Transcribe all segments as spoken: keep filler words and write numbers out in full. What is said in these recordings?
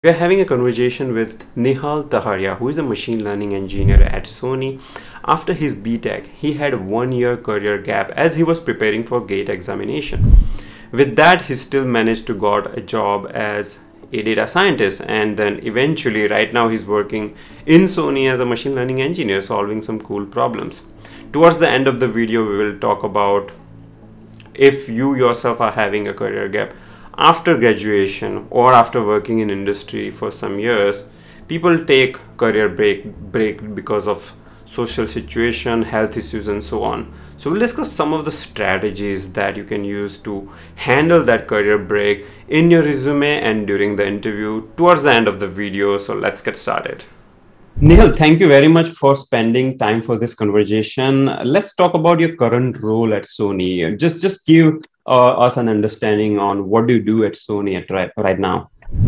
We're having a conversation with Nihal Taharia, who is a machine learning engineer at Sony. After his B Tech, he had a one year career gap as he was preparing for GATE examination. With that, he still managed to got a job as a data scientist, and then eventually right now he's working in Sony as a machine learning engineer solving some cool problems. Towards the end of the video, we will talk about if you yourself are having a career gap after graduation or after working in industry for some years. People take career break break because of social situation, health issues, and so on. So we'll discuss some of the strategies that you can use to handle that career break in your resume and during the interview towards the end of the video. So let's get started. Nihal, thank you very much for spending time for this conversation. Let's talk about your current role at Sony. Just just give uh, us an understanding on what do you do at Sony at right, right now.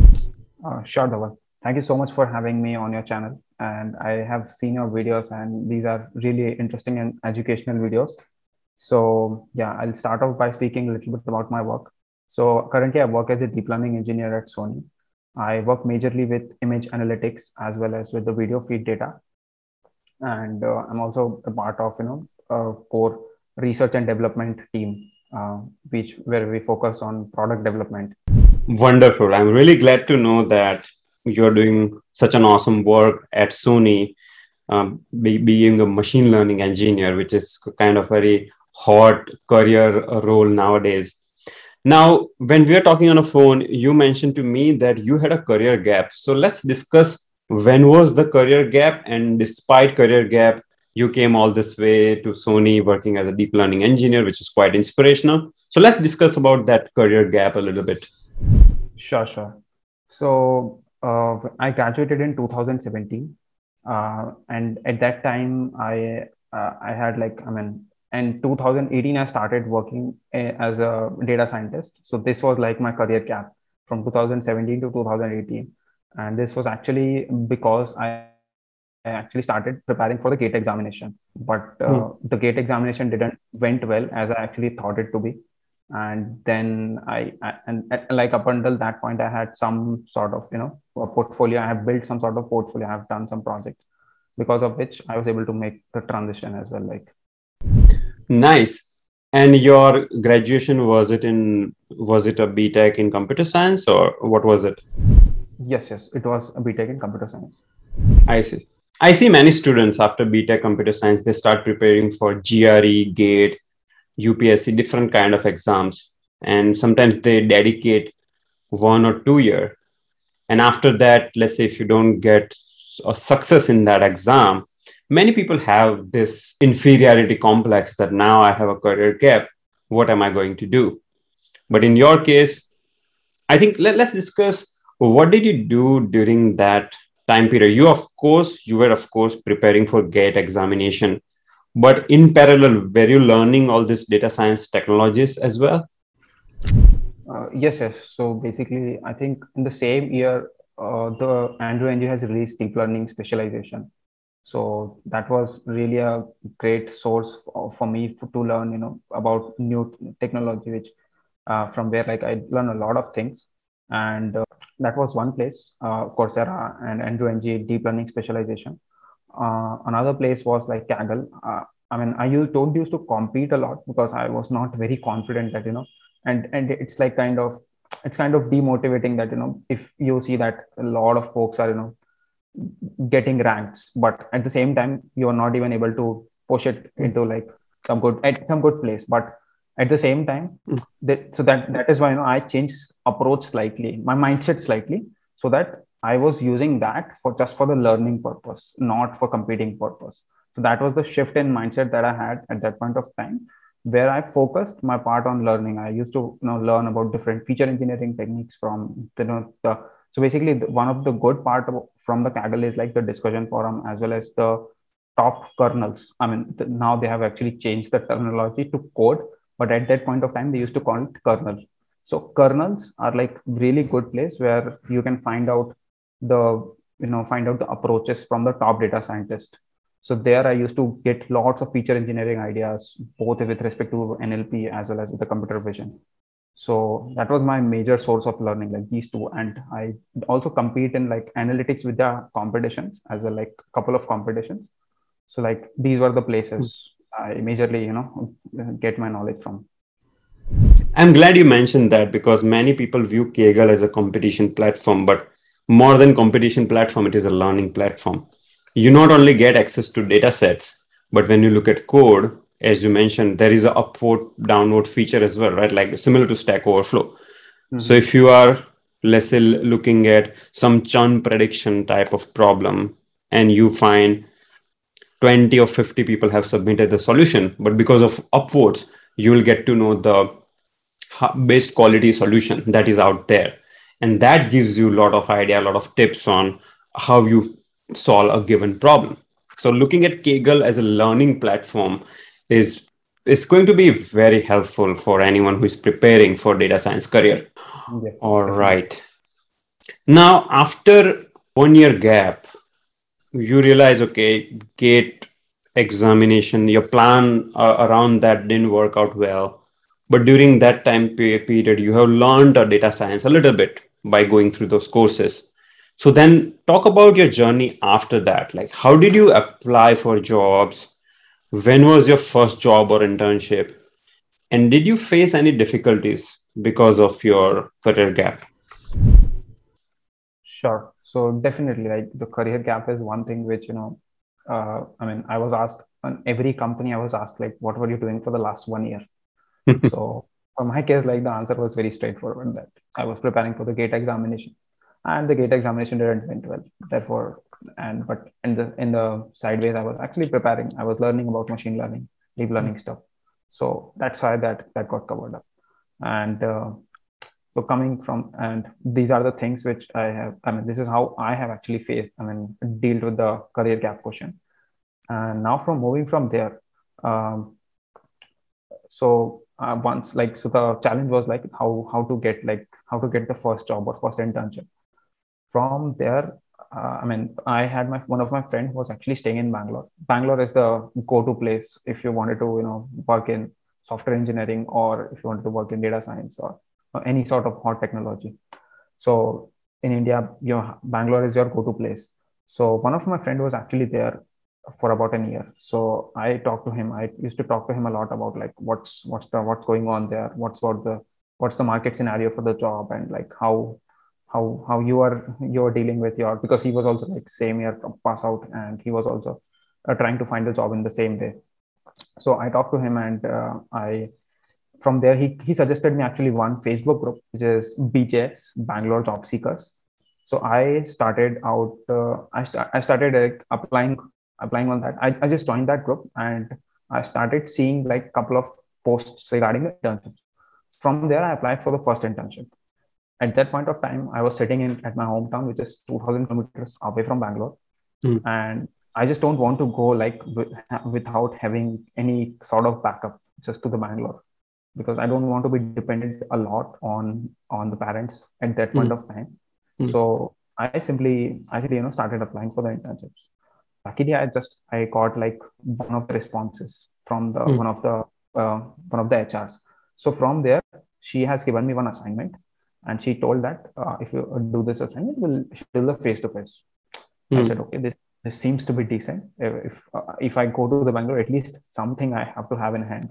Uh, sure, Dhaval. Thank you so much for having me on your channel. And I have seen your videos, and these are really interesting and educational videos. So, yeah, I'll start off by speaking a little bit about my work. So, currently, I work as a deep learning engineer at Sony. I work majorly with image analytics as well as with the video feed data. And uh, I'm also a part of, you know, a core research and development team, uh, which where we focus on product development. Wonderful. I'm really glad to know that you're doing such an awesome work at Sony, um, be, being a machine learning engineer, which is kind of very hot career uh, role nowadays. Now, when we are talking on a phone, you mentioned to me that you had a career gap. So let's discuss when was the career gap, and despite career gap, you came all this way to Sony working as a deep learning engineer, which is quite inspirational. So let's discuss about that career gap a little bit. Sure, sure. So uh, I graduated in two thousand seventeen, uh, and at that time I uh, I had like I mean, in two thousand eighteen I started working a- as a data scientist. So this was like my career gap from two thousand seventeen to two thousand eighteen, and this was actually because I I actually started preparing for the GATE examination, but Hmm. uh, the GATE examination didn't went well as I actually thought it to be. And then I, I and uh, like up until that point, I had some sort of you know a portfolio. I have built some sort of portfolio. I have done some projects because of which I was able to make the transition as well. Like Nice. And your graduation, was it in was it a B Tech in computer science or what was it? yes, yes, it was a B Tech in computer science. I see. I see many students after B Tech computer science, they start preparing for G R E, GATE, U P S C, different kind of exams. And sometimes they dedicate one or two year. And after that, let's say if you don't get a success in that exam, many people have this inferiority complex that now I have a career gap. What am I going to do? But in your case, I think let, let's discuss what did you do during that time period. You, of course, you were, of course, preparing for GATE examination, but in parallel, were you learning all these data science technologies as well? Uh, yes, yes. So basically, I think in the same year, uh, the Andrew Ng has released deep learning specialization. So that was really a great source for, for me for, to learn, you know, about new technology, which uh, from where like I learned a lot of things. And uh, that was one place, uh, Coursera and Andrew Ng deep learning specialization. Uh, another place was like Kaggle. Uh, I mean, I used, don't used to compete a lot because I was not very confident that, you know, and, and it's like kind of, it's kind of demotivating that, you know, if you see that a lot of folks are, you know, getting ranks, but at the same time you're not even able to push it into like some good at some good place. But at the same time, that so that that is why, you know, I changed approach slightly, my mindset slightly, so that I was using that for just for the learning purpose, not for competing purpose. So that was the shift in mindset that I had at that point of time, where I focused my part on learning. I used to, you know, learn about different feature engineering techniques from, you know, the so basically, the, one of the good part of, from the Kaggle is like the discussion forum as well as the top kernels. I mean, the, now they have actually changed the terminology to code, but at that point of time, they used to call it kernel. So kernels are like really good place where you can find out the, you know, find out the approaches from the top data scientist. So there I used to get lots of feature engineering ideas, both with respect to N L P as well as with the computer vision. So that was my major source of learning, like these two. And I also compete in like analytics with the competitions as well, like a couple of competitions. So like these were the places I majorly, you know, get my knowledge from. I'm glad you mentioned that because many people view Kaggle as a competition platform, but more than competition platform, it is a learning platform. You not only get access to data sets, but when you look at code, as you mentioned, there is a upward downward feature as well, right? Like similar to Stack Overflow. So Mm-hmm. if you are, let's say, looking at some churn prediction type of problem, and you find twenty or fifty people have submitted the solution, but because of upvotes, you will get to know the best quality solution that is out there. And that gives you a lot of idea, a lot of tips on how you solve a given problem. So looking at Kaggle as a learning platform is is going to be very helpful for anyone who is preparing for data science career. Yes, All definitely. right. Now, after one year gap, you realize, okay, gate examination, your plan uh, around that didn't work out well. But during that time pe- period, you have learned uh, data science a little bit by going through those courses. So then talk about your journey after that. Like, how did you apply for jobs? When was your first job or internship? And did you face any difficulties because of your career gap? Sure. So definitely, like the career gap is one thing which, you know, uh, I mean, I was asked on every company, I was asked like, what were you doing for the last one year? So for my case, like the answer was very straightforward that I was preparing for the gate examination, and the gate examination didn't went well. Therefore, and but in the in the sideways, I was actually preparing. I was learning about machine learning, deep learning stuff. So that's why that that got covered up. And uh, so coming from, and these are the things which I have. I mean, this is how I have actually faced. I mean, dealt with the career gap question. And now from moving from there, um, so uh, once like so the challenge was like how how to get like how to get the first job or first internship. From there, uh, I mean, I had my one of my friend who was actually staying in Bangalore. Bangalore is the go-to place if you wanted to, you know, work in software engineering, or if you wanted to work in data science, or, or any sort of hot technology. So in India, your Bangalore is your go-to place. So one of my friend was actually there for about a year. So I talked to him. I used to talk to him a lot about like what's what's the what's going on there, what's what the what's the market scenario for the job, and like how how how you are you are dealing with your, because he was also like same year pass out, and he was also uh, trying to find a job in the same way. So I talked to him, and uh, I from there he he suggested me actually one Facebook group which is B J S, Bangalore Job Seekers. So I started out uh, I, st- I started like applying applying on that. I, I just joined that group, and I started seeing like a couple of posts regarding the internships. From there I applied for the first internship. At that point of time I was sitting in at my hometown, which is two thousand kilometers away from Bangalore, Mm, and I just don't want to go like w- without having any sort of backup just to the Bangalore, because I don't want to be dependent a lot on on the parents at that point mm, of time. mm, So I simply I simply, you know, started applying for the internships. Luckily, I just I got like one of the responses from the mm, one of the uh, one of the H Rs. So from there, she has given me one assignment, and she told that uh, if you do this assignment, we'll schedule the face to face. I said, mm, okay, this this seems to be decent. If uh, if I go to the Bangalore, at least something I have to have in hand.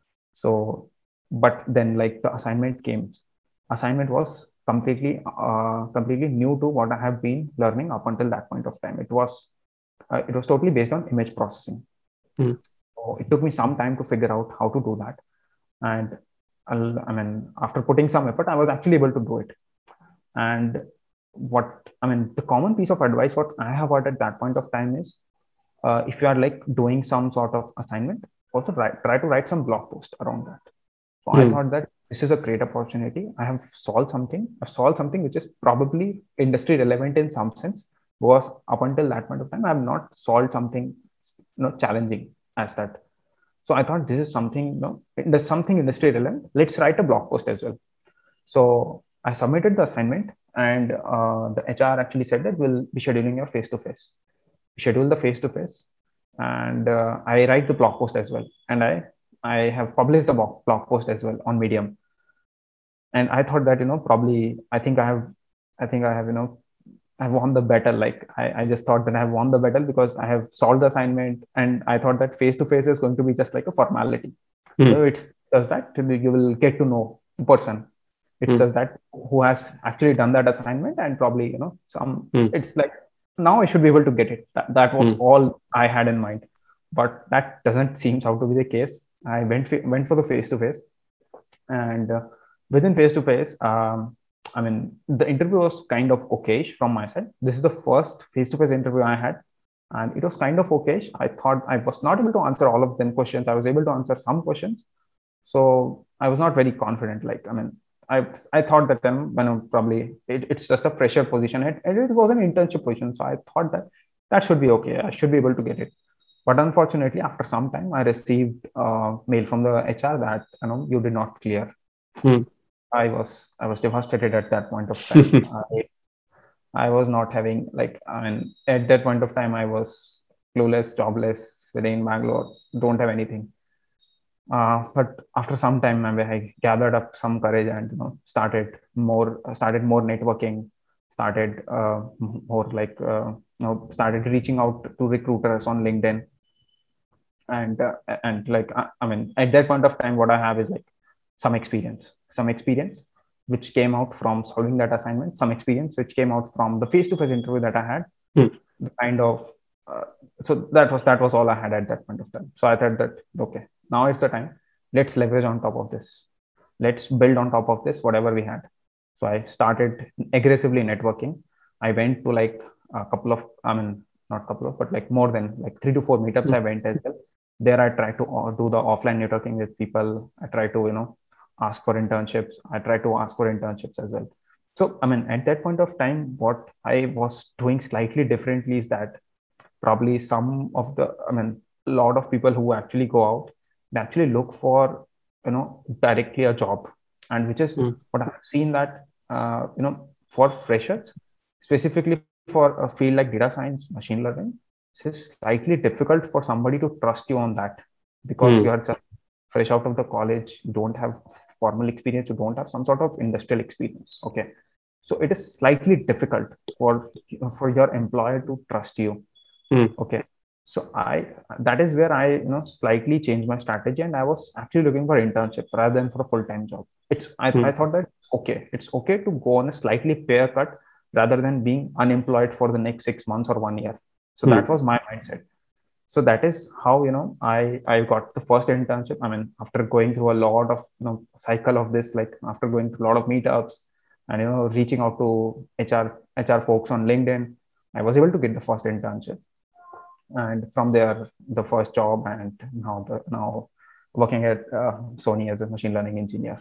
So, but then like the assignment came. Assignment was completely uh, completely new to what I have been learning up until that point of time. It was uh, it was totally based on image processing. mm, So it took me some time to figure out how to do that. And I'll, I mean, after putting some effort, I was actually able to do it. And what I mean, the common piece of advice what I have heard at that point of time is, uh, if you are like doing some sort of assignment, also write, try to write some blog post around that. So I mm, thought that this is a great opportunity. I have solved something. I've solved something which is probably industry relevant in some sense, because up until that point of time, I have not solved something, you know, challenging as that. So I thought this is something, you know, there's something industry relevant. Let's write a blog post as well. So I submitted the assignment, and uh, the H R actually said that we'll be scheduling your face to face. Schedule the face to face, and uh, I write the blog post as well, and I I have published the blog post as well on Medium. and I thought that, you know, probably I think I have, I think I have, you know, I won the battle. Like I, I just thought that I have won the battle because I have solved the assignment, and I thought that face to face is going to be just like a formality. You know, Hmm. it's just that you will get to know the person. It's Hmm. just that who has actually done that assignment, and probably, you know, some. Hmm. It's like now I should be able to get it. That, that was Hmm. all I had in mind, but that doesn't seem out to be the case. I went went for the face to face, and uh, within face to face, um, I mean, the interview was kind of okayish from my side. This is the first face to face interview I had, and it was kind of okayish. I thought I was not able to answer all of them questions. I was able to answer some questions, so I was not very confident. Like, I mean, I I thought that then when I'm probably it, it's just a fresher position, and it, it was an internship position, so I thought that that should be okay. I should be able to get it. But unfortunately, after some time, I received a mail from the H R that, you know, you did not clear. Hmm. I was I was devastated at that point of time. I, I was not having, like, I mean, at that point of time I was clueless, jobless, within Bangalore, don't have anything. Uh, but after some time, I, I gathered up some courage and, you know, started more started more networking, started uh, more like uh, you know, started reaching out to recruiters on LinkedIn, and uh, and like I, I mean, at that point of time, what I have is like some experience, some experience which came out from solving that assignment, some experience which came out from the face-to-face interview that I had, Hmm. the kind of uh, so that was that was all I had at that point of time. So I thought that okay, now it's the time. Let's leverage on top of this. Let's build on top of this whatever we had. So I started aggressively networking. I went to like a couple of, I mean, not couple of, but like more than like three to four meetups I went as well. There I tried to uh, do the offline networking with people. I try to, you know, ask for internships. I try to ask for internships as well. So, I mean, at that point of time, what I was doing slightly differently is that probably some of the, I mean, a lot of people who actually go out, they actually look for, you know, directly a job. And which is Hmm. what I've seen that, uh, you know, for freshers, specifically for a field like data science, machine learning, it's slightly difficult for somebody to trust you on that because Hmm. you are just fresh out of the college, you don't have formal experience, you don't have some sort of industrial experience. Okay. So it is slightly difficult for for your employer to trust you. Hmm. Okay. So I that is where I, you know, slightly changed my strategy, and I was actually looking for internship rather than for a full-time job. It's I, Hmm. I thought that okay, it's okay to go on a slightly pay cut rather than being unemployed for the next six months or one year. So Hmm. that was my mindset. So that is how, you know, I I got the first internship. I mean, after going through a lot of, you know, cycle of this, like after going through a lot of meetups and, you know, reaching out to H R H R folks on LinkedIn, I was able to get the first internship, and from there the first job, and now the now working at uh, Sony as a machine learning engineer.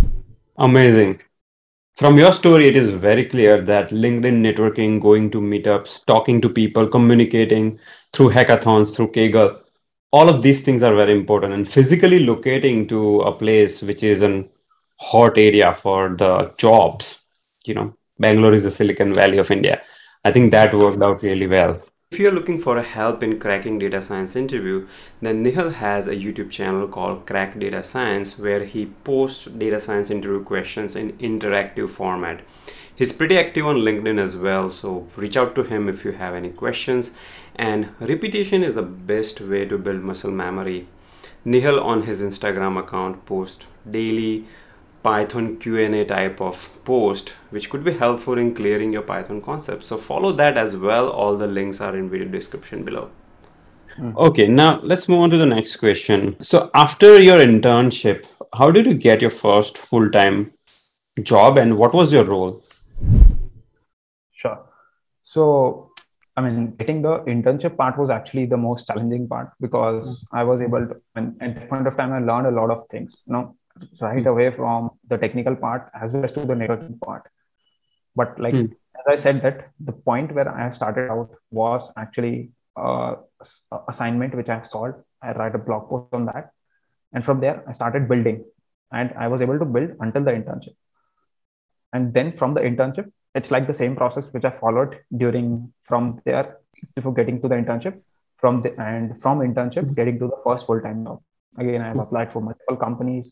Amazing. From your story, it is very clear that LinkedIn networking, going to meetups, talking to people, communicating through hackathons, through Kaggle, all of these things are very important. And physically locating to a place which is an hot area for the jobs, you know, Bangalore is the Silicon Valley of India. I think that worked out really well. If you're looking for help in cracking data science interview, then Nihal has a YouTube channel called Crack Data Science where he posts data science interview questions in interactive format. He's pretty active on LinkedIn as well, so reach out to him if you have any questions. And repetition is the best way to build muscle memory. Nihal on his Instagram account posts daily Python Q and A type of post, which could be helpful in clearing your Python concepts. So follow that as well. All the links are in video description below. Hmm. Okay, now let's move on to the next question. So after your internship, how did you get your first full-time job and what was your role? Sure. So, I mean, getting the internship part was actually the most challenging part because I was able to, and at that point of time, I learned a lot of things, you know, right Hmm. away from the technical part as well as to the networking part. But like, Hmm. as I said, that the point where I started out was actually uh, a assignment which I've solved. I write a blog post on that. And from there, I started building, and I was able to build until the internship. And then from the internship, it's like the same process which I followed during from there before getting to the internship, from the and from internship getting to the first full-time job. Again, I've applied for multiple companies,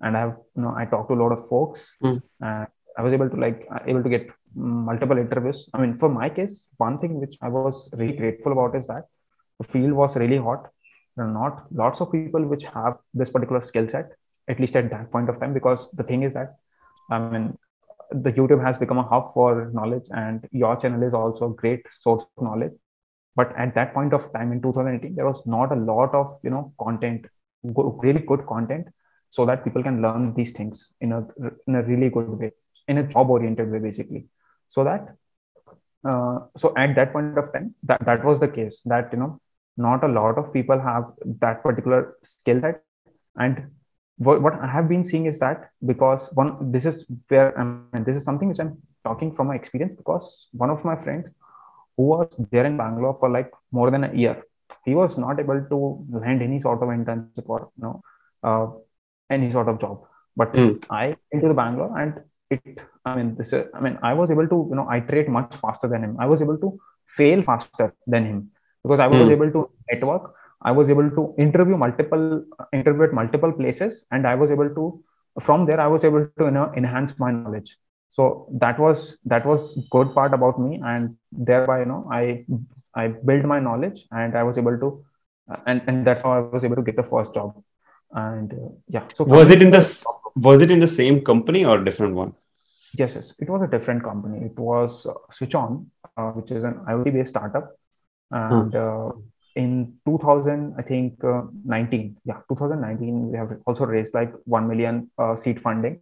and I have, you know, I talked to a lot of folks, Mm. and I was able to like uh, able to get multiple interviews. I mean, for my case, one thing which I was really grateful about is that the field was really hot. There are not lots of people which have this particular skill set, at least at that point of time, because the thing is that, I mean, the YouTube has become a hub for knowledge, and your channel is also a great source of knowledge. But at that point of time in two thousand eighteen, there was not a lot of, you know, content, go, really good content, so that people can learn these things in a in a really good way, in a job oriented way, basically. So that uh, so at that point of time, that that was the case, that, you know, not a lot of people have that particular skill set. And what, what I have been seeing is that, because one, this is where, I mean, this is something which I'm talking from my experience, because one of my friends who was there in Bangalore for like more than a year, he was not able to land any sort of internship or, you know, uh, any sort of job. But Mm. I came to the Bangalore, and it, I mean, this, is, I mean, I was able to, you know, iterate much faster than him. I was able to fail faster than him, because I was Mm. able to network. I was able to interview multiple, interview at multiple places, and I was able to, from there, I was able to, you know, enhance my knowledge. So that was that was good part about me, and thereby, you know, I I built my knowledge, and I was able to, uh, and and that's how I was able to get the first job. And uh, yeah, so Was coming it to in the the s- was it in the same company or different one? yes, yes, it was a different company. It was uh, Switch On, uh, which is an IoT based startup. Huh. And uh, in two thousand, I think uh, nineteen, yeah, two thousand nineteen, we have also raised like one million uh, seed funding.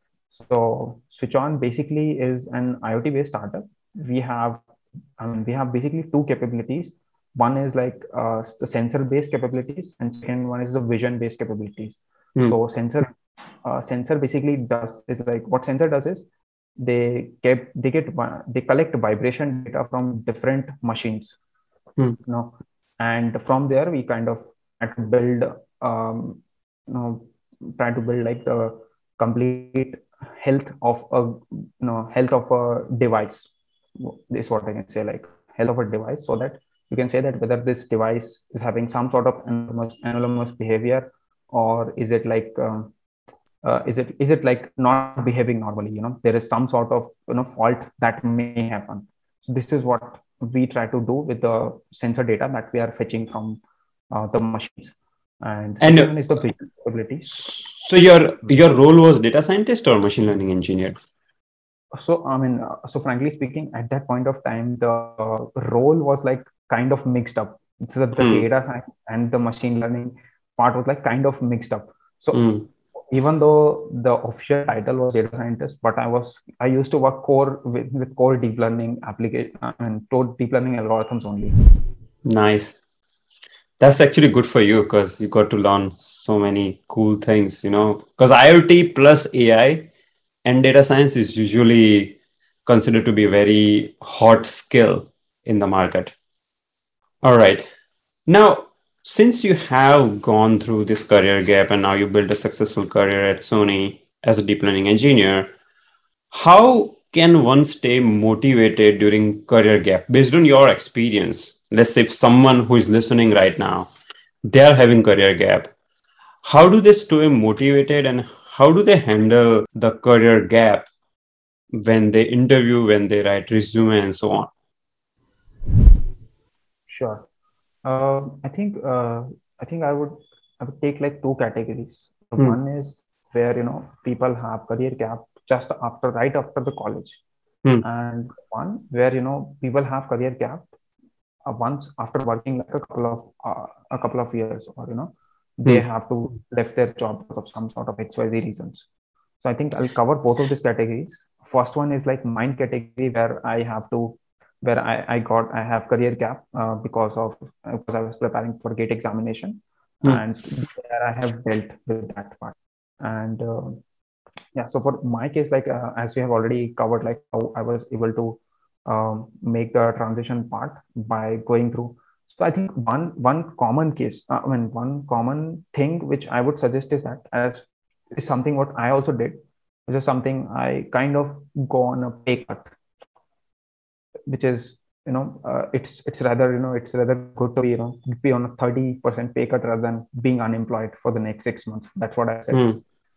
So Switch On basically is an IoT based startup. We have, I mean, we have basically two capabilities. One is like uh, the sensor based capabilities, and second one is the vision based capabilities. Mm. So sensor uh, sensor basically does is like, what sensor does is, they get they get they collect vibration data from different machines, Mm. you know, and from there we kind of had to build, um, you know, try to build like the complete health of a, you know, health of a device. This is what I can say, like health of a device, so that you can say that whether this device is having some sort of anomalous, anomalous behavior, or is it like um, uh, is it is it like not behaving normally, you know, there is some sort of, you know, fault that may happen. So this is what we try to do with the sensor data that we are fetching from uh, the machines. And And second uh, one is the vision capabilities. so your your role was data scientist or machine learning engineer? So I mean, uh, so frankly speaking, at that point of time, the uh, role was like kind of mixed up. It's the, the Mm. data science and the machine learning part was like kind of mixed up. So Mm. even though the official title was data scientist, but I was I used to work core with, with core deep learning application and core deep learning algorithms only. Nice. That's actually good for you because you got to learn so many cool things, you know. Because IoT plus A I and data science is usually considered to be a very hot skill in the market. All right. Now, since you have gone through this career gap and now you built a successful career at Sony as a deep learning engineer, how can one stay motivated during career gap based on your experience? Let's say if someone who is listening right now, they are having career gap, how do they stay motivated and how do they handle the career gap when they interview, when they write resume and so on? Sure. Uh, I think uh, I think I would I would take like two categories. Hmm. One is where, you know, people have career gap just after right after the college, Hmm. and one where, you know, people have career gap uh, once after working like a couple of uh, a couple of years, or, you know, they Hmm. have to left their job because of some sort of X Y Z reasons. So I think I'll cover both of these categories. First one is like mind category, where I have to, where I, I got, I have career gap uh, because of, uh, because I was preparing for GATE examination, Hmm. and there I have dealt with that part. And uh, yeah, so for my case, like uh, as we have already covered, like how I was able to um, make the transition part by going through. So I think one one common case, uh, I mean, one common thing which I would suggest is that, as is something what I also did, which is something I kind of go on a pay cut, which is, you know, uh, it's it's rather, you know, it's rather good to be, you know, be on a thirty percent pay cut rather than being unemployed for the next six months. That's what I said. Hmm.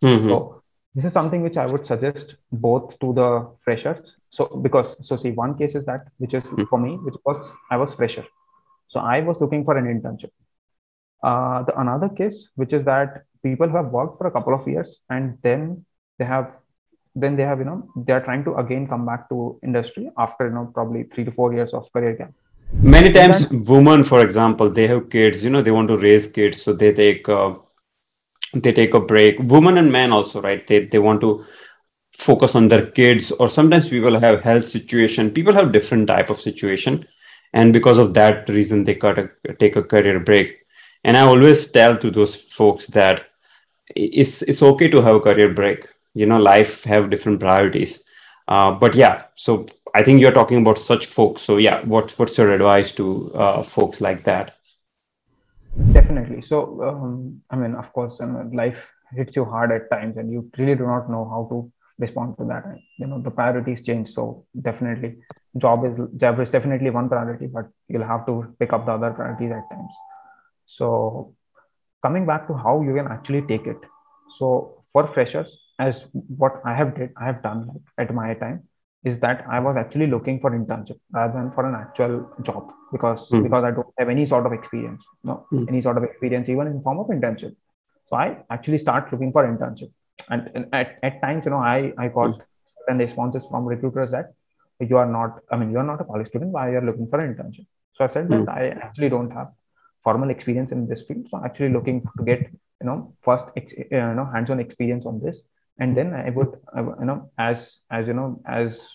Mm-hmm. So this is something which I would suggest both to the freshers. So because so see, one case is that which is for me, which was I was fresher, so I was looking for an internship. Uh, the another case, which is that people who have worked for a couple of years and then they have then they have you know they are trying to again come back to industry after you know probably three to four years of career gap. Many In that, times, women, for example, they have kids. You know, they want to raise kids, so they take uh, they take a break. Women and men also, right? They they want to focus on their kids, or sometimes people have health situation. People have different type of situation, and because of that reason, they cut a, take a career break. And I always tell to those folks that it's it's okay to have a career break. You know, life have different priorities. Uh, but yeah, so I think you're talking about such folks. So yeah, what's what's your advice to uh, folks like that? definitely. So um, I mean, of course, I mean, life hits you hard at times, and you really do not know how to respond to that. And, you know, the priorities change. So definitely, job is job is definitely one priority, but you'll have to pick up the other priorities at times. So coming back to how you can actually take it. So for freshers, as what I have did, I have done like at my time is that I was actually looking for internship rather than for an actual job because Mm, because I don't have any sort of experience, no mm, any sort of experience even in form of internship. So I actually start looking for internship, and, and at, at times you know I I mm, got certain responses from recruiters that you are not, I mean, you're not a college student, why you're looking for an internship. So I said that mm, I actually don't have formal experience in this field, so I'm actually looking to get you know first ex, uh, you know hands-on experience on this, and then I would uh, you know as as you know as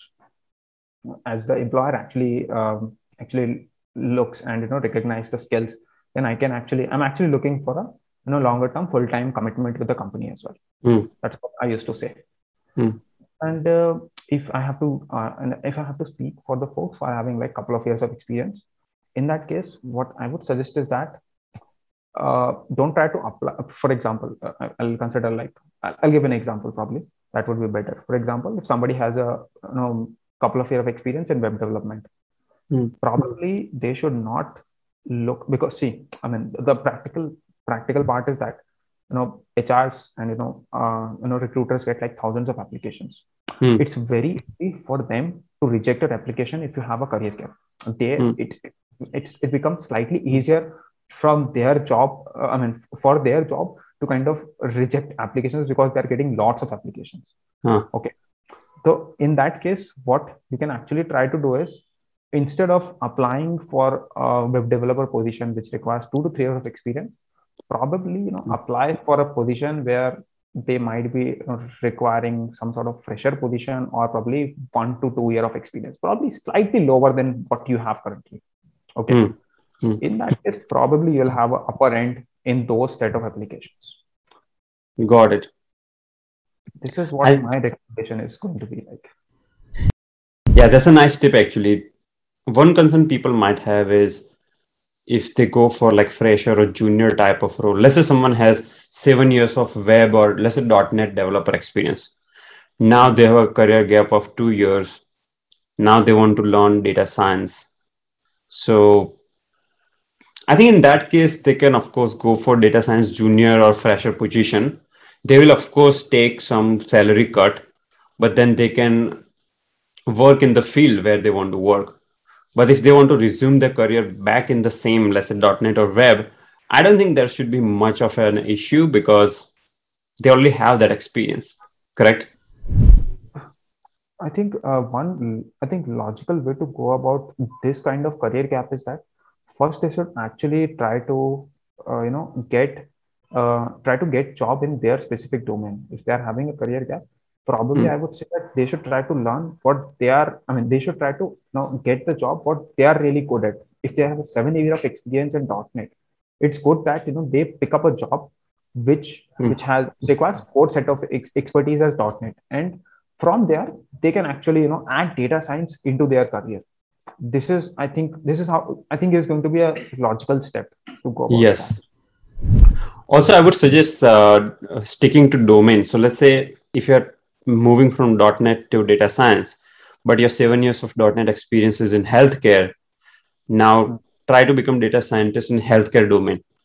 as the employer actually um, actually looks and you know recognize the skills, then I can actually I'm actually looking for a you know longer term full time commitment with the company as well. mm, That's what I used to say. mm, And uh, if I have to uh, and if I have to speak for the folks who are having like couple of years of experience, in that case what I would suggest is that uh, don't try to apply. For example, uh, I'll consider like I'll, I'll give an example. Probably that would be better. For example, if somebody has a you know couple of years of experience in web development, mm, probably they should not look, because see, I mean, the practical practical part is that you know H Rs and you know uh, you know recruiters get like thousands of applications. mm, It's very easy for them to reject an application if you have a career gap. They mm, it it's it becomes slightly easier from their job. Uh, I mean, for their job to kind of reject applications because they're getting lots of applications. huh, Okay, so in that case, what you can actually try to do is instead of applying for a web developer position which requires two to three years of experience, probably you know mm, apply for a position where they might be you know, requiring some sort of fresher position or probably one to two year of experience, probably slightly lower than what you have currently. Okay, mm, mm. in that case, probably you'll have an upper end in those set of applications. Got it. This is what I my recommendation is going to be like. Yeah, that's a nice tip actually. One concern people might have is if they go for like fresher or junior type of role. Let's say someone has seven years of web or let's say dot net developer experience. Now they have a career gap of two years. Now they want to learn data science. So I think in that case, they can of course go for data science junior or fresher position. They will of course take some salary cut, but then they can work in the field where they want to work. But if they want to resume their career back in the same, let's say .NET or web, I don't think there should be much of an issue because they already have that experience. Correct? I think uh, one, I think logical way to go about this kind of career gap is that first they should actually try to, uh, you know, get, uh, try to get job in their specific domain. If they are having a career gap, probably Hmm. I would say that they should try to learn what they are. I mean, they should try to you know get the job what they are really good at. If they have a seven year of experience in .NET, it's good that you know they pick up a job which Hmm. which has requires core set of ex- expertise as .NET, and from there they can actually you know add data science into their career. This is I think this is how I think is going to be a logical step to go about that. Yes. Also, I would suggest uh, sticking to domain. So let's say if you're moving from .NET to data science, but your seven years of .NET experience is in healthcare, Hmm. now try to become data scientist in healthcare domain.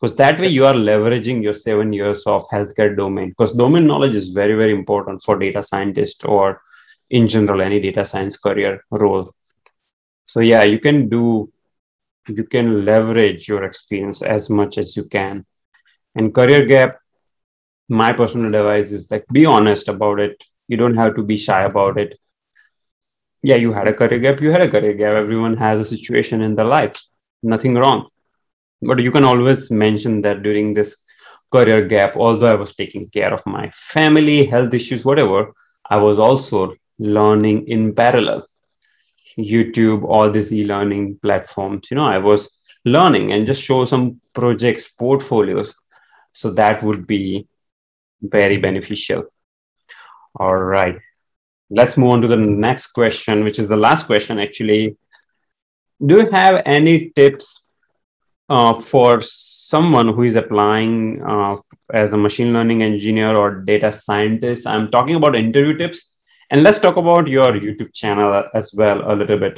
because that way you are leveraging your seven years of healthcare domain, because domain knowledge is very, very important for data scientist or in general any data science career role. So yeah, you can do, you can leverage your experience as much as you can. And career gap, my personal advice is like, be honest about it. You don't have to be shy about it. Yeah, you had a career gap, you had a career gap. Everyone has a situation in their life, nothing wrong. But you can always mention that during this career gap, although I was taking care of my family, health issues, whatever, I was also learning in parallel. YouTube, all these e-learning platforms, you know, I was learning and just show some projects, portfolios. So that would be very beneficial. All right. Let's move on to the next question, which is the last question actually. Do you have any tips uh, for someone who is applying uh, as a machine learning engineer or data scientist? I'm talking about interview tips. And let's talk about your YouTube channel as well a little bit.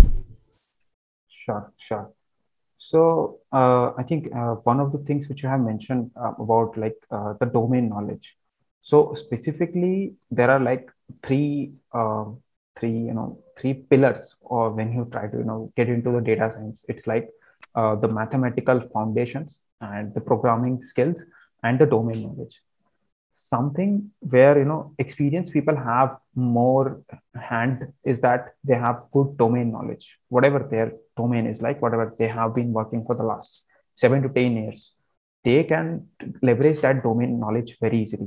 Sure, sure. So uh, I think uh, one of the things which you have mentioned uh, about like uh, the domain knowledge. So specifically, there are like three, uh, three, you know, three pillars. Or when you try to, you know, get into the data science, it's like uh, the mathematical foundations and the programming skills and the domain knowledge. Something where, you know, experienced people have more hand is that they have good domain knowledge, whatever their domain is, like whatever they have been working for the last seven to ten years, they can leverage that domain knowledge very easily.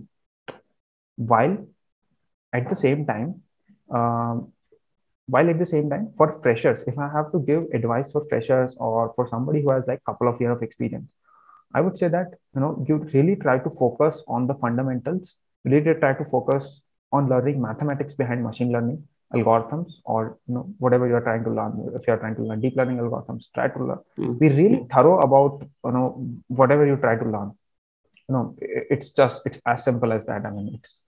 While at the same time, um, while at the same time for freshers, if I have to give advice for freshers or for somebody who has like couple of years of experience, I would say that, you know, you really try to focus on the fundamentals. Really try to focus on learning mathematics behind machine learning algorithms, or, you know, whatever you're trying to learn. If you're trying to learn deep learning algorithms, try to learn. Mm. Be really thorough about, you know, whatever you try to learn. You know, it's just it's as simple as that. I mean, it's,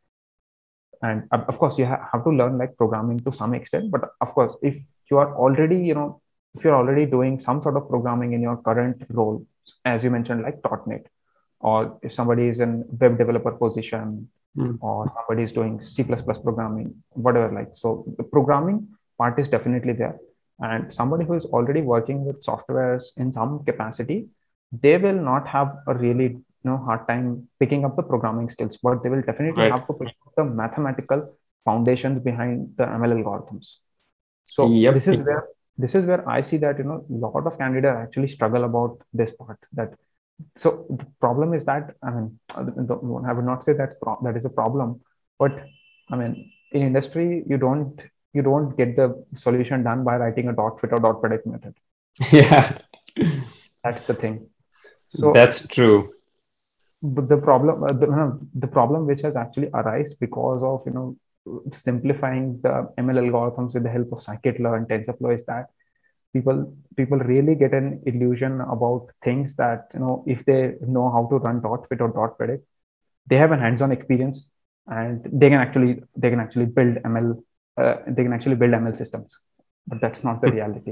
and of course you ha- have to learn like programming to some extent. But of course, if you are already, you know, if you're already doing some sort of programming in your current role, as you mentioned, like .dot net, or if somebody is in web developer position, Mm. or somebody is doing C++ programming, whatever, like, so the programming part is definitely there. And somebody who is already working with softwares in some capacity, they will not have a really, you know, hard time picking up the programming skills, but they will definitely Right. have to pick up the mathematical foundations behind the M L algorithms. So Yep. this is where this is where I see that, you know, a lot of candidates actually struggle about this part. That so the problem is that, I mean, I would not say that's pro- that is a problem, but I mean, in industry, you don't you don't get the solution done by writing a dot fit or dot predict method. Yeah, That's the thing. So that's true. but the problem uh, the, no, the problem which has actually arisen because of, you know, simplifying the M L algorithms with the help of scikit-learn and TensorFlow is that people people really get an illusion about things that, you know, if they know how to run dot fit or dot predict, they have an hands-on experience, and they can actually they can actually build M L uh, they can actually build M L systems. But that's not the reality.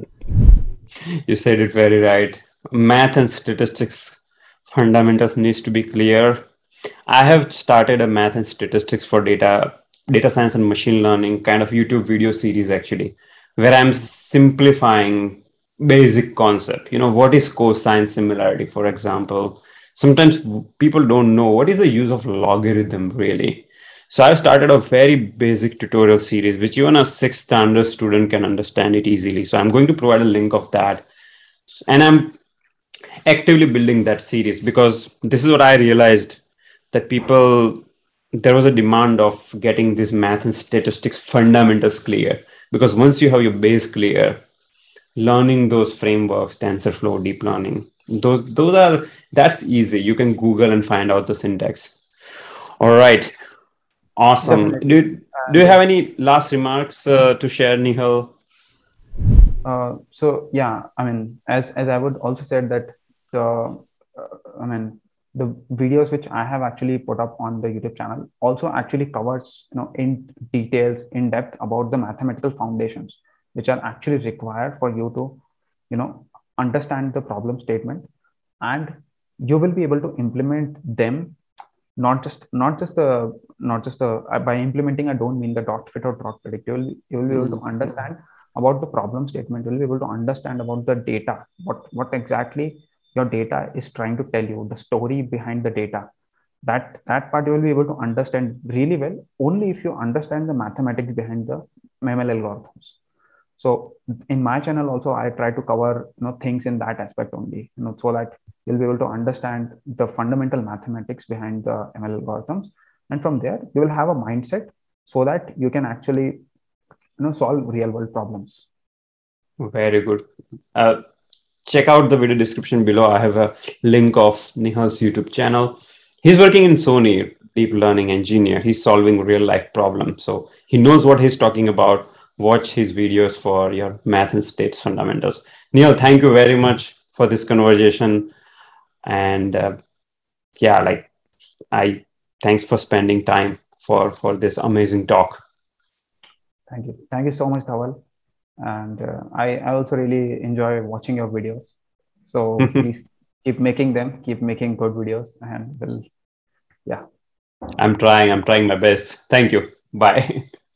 You said it very right. Math and statistics fundamentals needs to be clear. I have started a math and statistics for data data science and machine learning kind of YouTube video series actually, where I'm simplifying basic concept. You know, what is cosine similarity, for example? Sometimes people don't know what is the use of logarithm really. So I've started a very basic tutorial series, which even a sixth standard student can understand it easily. So I'm going to provide a link of that. And I'm actively building that series because this is what I realized, that people, there was a demand of getting this math and statistics fundamentals clear, because once you have your base clear, learning those frameworks, TensorFlow, deep learning, those those are that's easy. You can Google and find out the syntax. All right, awesome. Definitely. Do do you And have any last remarks uh, to share, Nihal? uh, so yeah, I mean, as as I would also said that the uh, I mean, the videos which I have actually put up on the YouTube channel also actually covers, you know, in details, in depth about the mathematical foundations which are actually required for you to, you know, understand the problem statement and you will be able to implement them, not just not just the not just the uh, by implementing, I don't mean the dot fit or dot predict. You will you will be able to Mm. understand about the problem statement. You'll be able to understand about the data, what what exactly your data is trying to tell you, the story behind the data. That that part you will be able to understand really well only if you understand the mathematics behind the M L algorithms. So in my channel also, I try to cover, you know, things in that aspect only, you know, so that you'll be able to understand the fundamental mathematics behind the M L algorithms, and from there you will have a mindset so that you can actually, you know, solve real world problems. Very good. Uh, check out the video description below. I have a link of Nihal's YouTube channel. He's working in Sony, deep learning engineer. He's solving real life problems. So he knows what he's talking about. Watch his videos for your math and states fundamentals. Nihal, thank you very much for this conversation. And uh, yeah, like I thanks for spending time for for this amazing talk. Thank you. Thank you so much, Dhawal. And uh, I, I also really enjoy watching your videos. So please keep making them, keep making good videos, and we'll, yeah. I'm trying. I'm trying my best. Thank you. Bye.